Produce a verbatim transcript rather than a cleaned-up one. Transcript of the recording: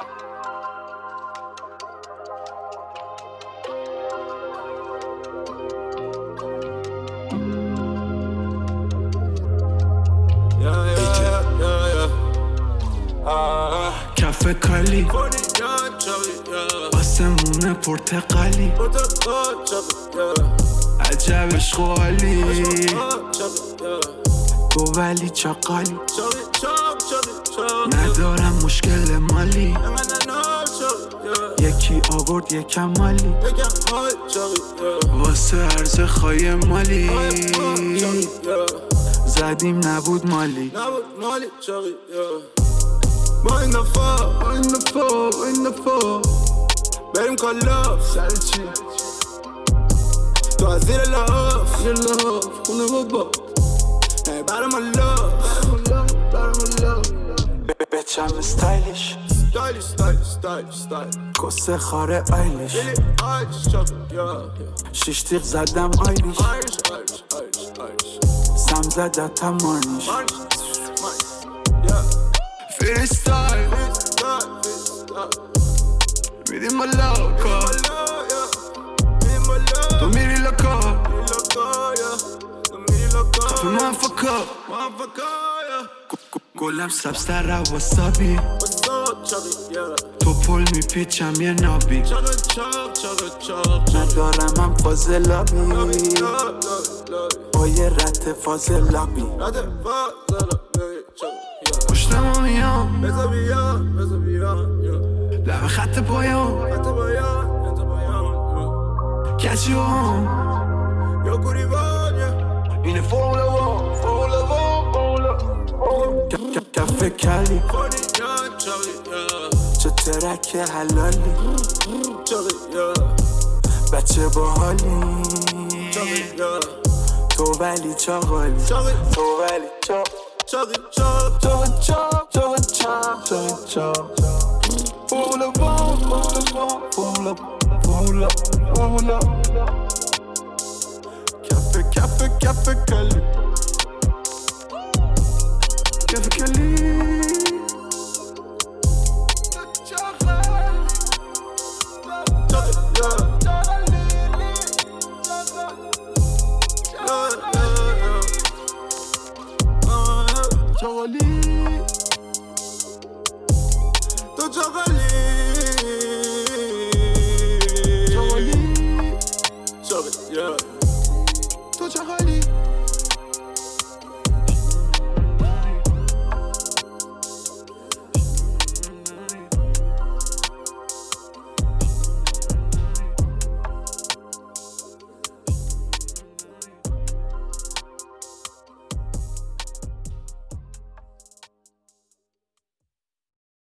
کف کالی آسمون پرتقالی عجب عشق و حالی تو ولی چاقالی ندارم مشکل مالی یکی آورد یکم مالی واسه عرض خواهی مالی زدیم نبود مالی ما این دفعه ما این دفعه ما این دفعه بریم کلاف سر چی؟ تو از زیر لاف زیر لاف خونه بابا نه برم الله برم الله بچم استایلش ستایلش ستایلش ستایلش ستایلش کسه خاره آیلیش بیلی آیلش چاکر یا شیش تیغ زدم آیلیش آیلش آیلش آیلش آیلش سم زدتم مارنیش مارنیش یا فری ستایل میدیم بالا تو میری لکا خفه من فکا گلم سبزتر رو واسابی تو پل میپیچم یه نابی ندارم هم فاضلابی با یه رت فاضلابی پشتم هم میام بزا بیان بزا بیان لبه خط پایام خط بیان خط بیان کچی هم یا گریبان اینه فرمولا وان فرمولا وان فرمولا کف کلی چه ترک حلالی بچه با حالی تو ولی چاقالی تو ولی چاق چاقی چاق چاق چاق چاق چاق چاق چاق فرمولا وان فرمولا وان فرمولا فرمولا کف کف کف کلی کف کلی